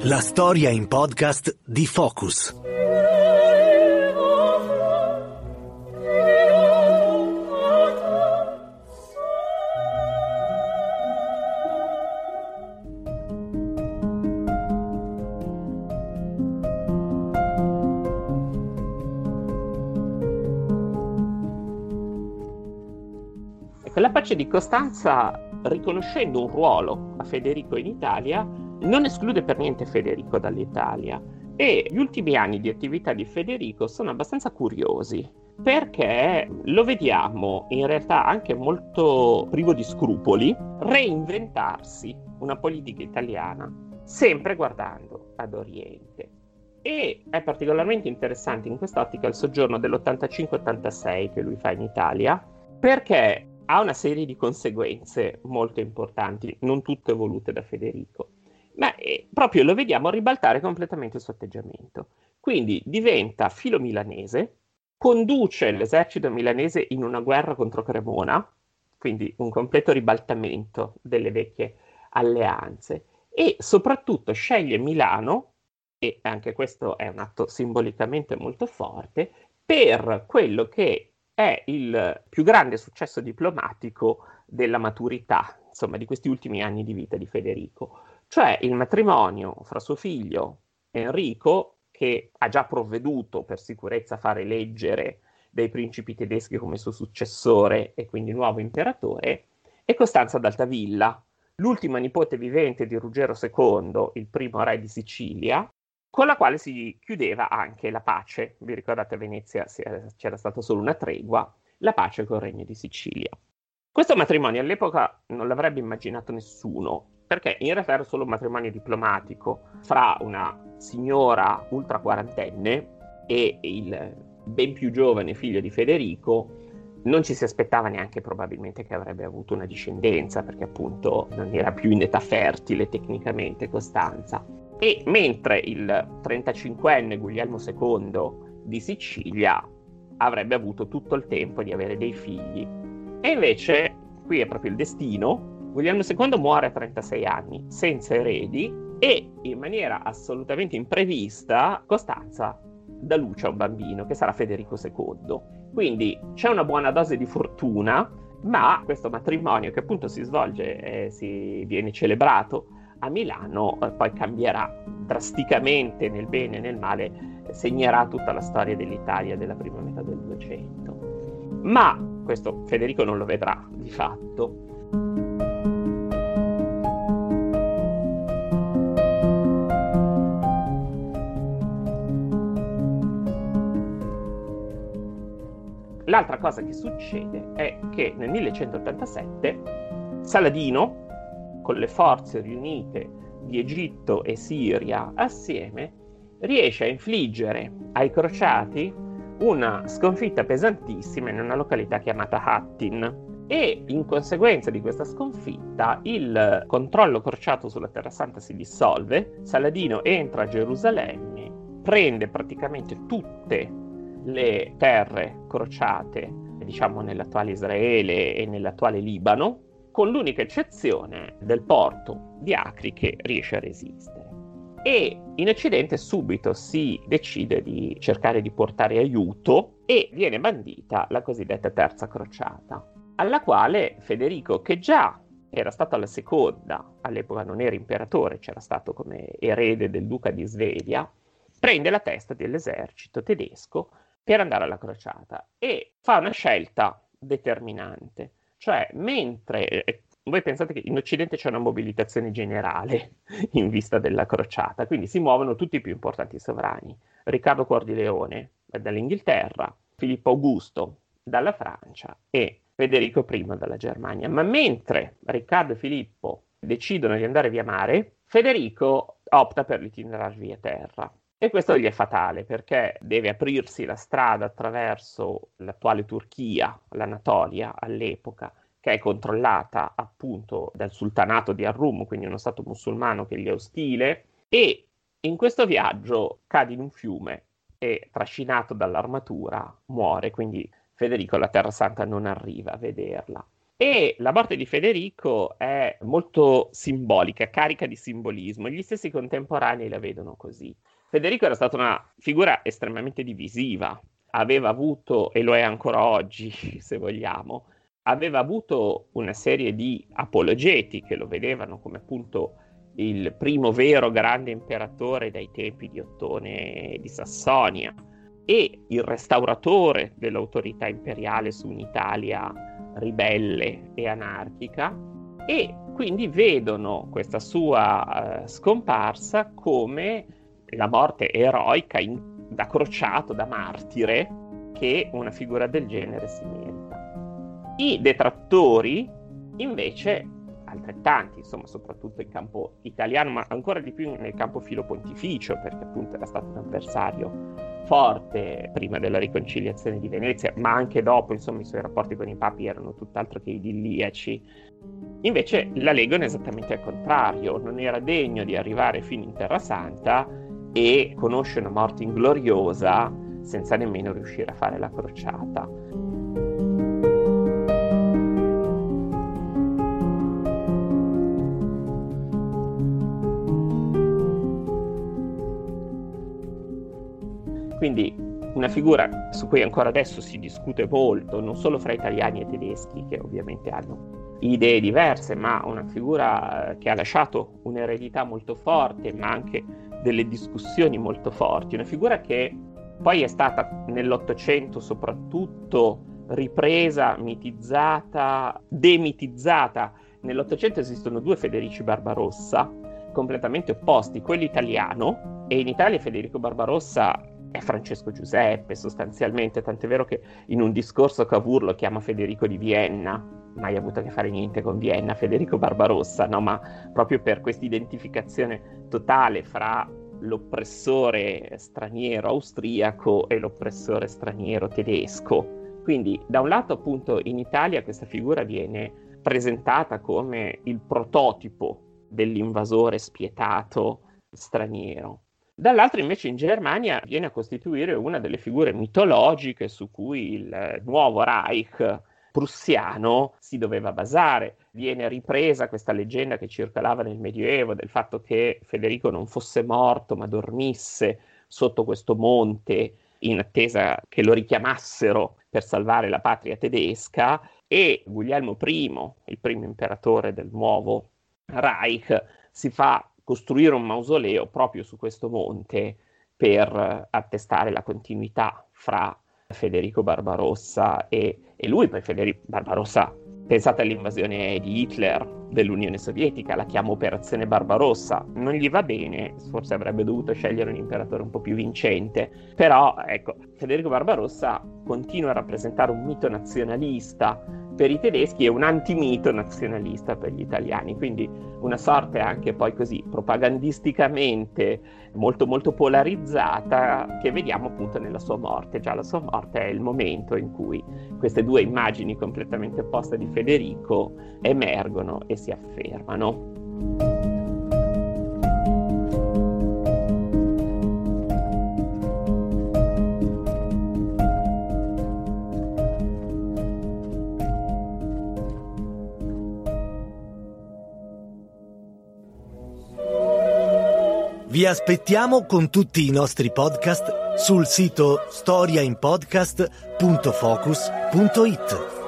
La storia in podcast di Focus. La pace di Costanza, riconoscendo un ruolo a Federico in Italia, non esclude per niente Federico dall'Italia, e gli ultimi anni di attività di Federico sono abbastanza curiosi, perché lo vediamo in realtà anche molto privo di scrupoli reinventarsi una politica italiana, sempre guardando ad Oriente. E è particolarmente interessante in quest'ottica il soggiorno dell'85-86 che lui fa in Italia, perché ha una serie di conseguenze molto importanti, non tutte volute da Federico, ma proprio lo vediamo ribaltare completamente il suo atteggiamento. Quindi diventa filo-milanese, conduce l'esercito milanese in una guerra contro Cremona, quindi un completo ribaltamento delle vecchie alleanze, e soprattutto sceglie Milano, e anche questo è un atto simbolicamente molto forte, per quello che è il più grande successo diplomatico della maturità, insomma, di questi ultimi anni di vita di Federico, cioè il matrimonio fra suo figlio Enrico, che ha già provveduto per sicurezza a far eleggere dei principi tedeschi come suo successore e quindi nuovo imperatore, e Costanza d'Altavilla, l'ultima nipote vivente di Ruggero II, il primo re di Sicilia, con la quale si chiudeva anche la pace. Vi ricordate, a Venezia c'era stata solo una tregua, la pace col Regno di Sicilia. Questo matrimonio all'epoca non l'avrebbe immaginato nessuno, perché in realtà era solo un matrimonio diplomatico fra una signora ultra quarantenne e il ben più giovane figlio di Federico. Non ci si aspettava neanche probabilmente che avrebbe avuto una discendenza, perché appunto non era più in età fertile tecnicamente Costanza. E mentre il 35enne Guglielmo II di Sicilia avrebbe avuto tutto il tempo di avere dei figli. E invece, qui è proprio il destino, Guglielmo II muore a 36 anni, senza eredi, e in maniera assolutamente imprevista Costanza dà luce a un bambino, che sarà Federico II. Quindi c'è una buona dose di fortuna, ma questo matrimonio, che appunto si svolge, viene celebrato a Milano, poi cambierà drasticamente nel bene e nel male, segnerà tutta la storia dell'Italia della prima metà del Novecento. Ma questo Federico non lo vedrà di fatto. L'altra cosa che succede è che nel 1187 Saladino, con le forze riunite di Egitto e Siria assieme, riesce a infliggere ai crociati una sconfitta pesantissima in una località chiamata Hattin, e in conseguenza di questa sconfitta il controllo crociato sulla Terra Santa si dissolve. Saladino entra a Gerusalemme, prende praticamente tutte le terre crociate, diciamo nell'attuale Israele e nell'attuale Libano, con l'unica eccezione del porto di Acri, che riesce a resistere. E in Occidente subito si decide di cercare di portare aiuto, e viene bandita la cosiddetta Terza Crociata, alla quale Federico, che già era stato alla seconda, all'epoca non era imperatore, c'era stato come erede del duca di Svevia, prende la testa dell'esercito tedesco per andare alla crociata e fa una scelta determinante. Cioè, mentre voi pensate che in Occidente c'è una mobilitazione generale in vista della crociata, quindi si muovono tutti i più importanti sovrani. Riccardo Cuor di Leone dall'Inghilterra, Filippo Augusto dalla Francia e Federico I dalla Germania. Ma mentre Riccardo e Filippo decidono di andare via mare, Federico opta per l'itinerario via terra. E questo gli è fatale, perché deve aprirsi la strada attraverso l'attuale Turchia, l'Anatolia all'epoca, che è controllata appunto dal sultanato di Ar-Rum, quindi uno stato musulmano che gli è ostile, e in questo viaggio cade in un fiume e, trascinato dall'armatura, muore. Quindi Federico la Terra Santa non arriva a vederla. E la morte di Federico è molto simbolica, carica di simbolismo. Gli stessi contemporanei la vedono così. Federico era stata una figura estremamente divisiva. Aveva avuto, e lo è ancora oggi, se vogliamo, aveva avuto una serie di apologeti che lo vedevano come appunto il primo vero grande imperatore dai tempi di Ottone di Sassonia e il restauratore dell'autorità imperiale su un'Italia ribelle e anarchica, e quindi vedono questa sua scomparsa come la morte eroica da crociato, da martire, che una figura del genere si merita. I detrattori invece, altrettanti, insomma, soprattutto in campo italiano, ma ancora di più nel campo filopontificio, perché appunto era stato un avversario forte prima della riconciliazione di Venezia, ma anche dopo, insomma, i suoi rapporti con i papi erano tutt'altro che idilliaci. Invece la leggono esattamente al contrario, non era degno di arrivare fino in Terra Santa e conosce una morte ingloriosa senza nemmeno riuscire a fare la crociata. Quindi una figura su cui ancora adesso si discute molto, non solo fra italiani e tedeschi, che ovviamente hanno idee diverse, ma una figura che ha lasciato un'eredità molto forte, ma anche delle discussioni molto forti. Una figura che poi è stata nell'Ottocento soprattutto ripresa, mitizzata, demitizzata. Nell'Ottocento esistono due Federici Barbarossa, completamente opposti, quello italiano, e in Italia Federico Barbarossa è Francesco Giuseppe sostanzialmente, tant'è vero che in un discorso Cavour lo chiama Federico di Vienna, mai avuto a che fare niente con Vienna, Federico Barbarossa, no? Ma proprio per questa identificazione totale fra l'oppressore straniero austriaco e l'oppressore straniero tedesco. Quindi da un lato appunto in Italia questa figura viene presentata come il prototipo dell'invasore spietato straniero. Dall'altro invece in Germania viene a costituire una delle figure mitologiche su cui il nuovo Reich prussiano si doveva basare. Viene ripresa questa leggenda che circolava nel Medioevo del fatto che Federico non fosse morto ma dormisse sotto questo monte in attesa che lo richiamassero per salvare la patria tedesca, e Guglielmo I, il primo imperatore del nuovo Reich, si fa costruire un mausoleo proprio su questo monte per attestare la continuità fra Federico Barbarossa e lui. Poi Federico Barbarossa, pensate all'invasione di Hitler dell'Unione Sovietica, la chiama Operazione Barbarossa, non gli va bene, forse avrebbe dovuto scegliere un imperatore un po' più vincente, però ecco, Federico Barbarossa continua a rappresentare un mito nazionalista per i tedeschi e un antimito nazionalista per gli italiani, quindi una sorte anche poi così propagandisticamente molto molto polarizzata che vediamo appunto nella sua morte. Già la sua morte è il momento in cui queste due immagini completamente opposte di Federico emergono e si affermano. Vi aspettiamo con tutti i nostri podcast sul sito storiainpodcast.focus.it.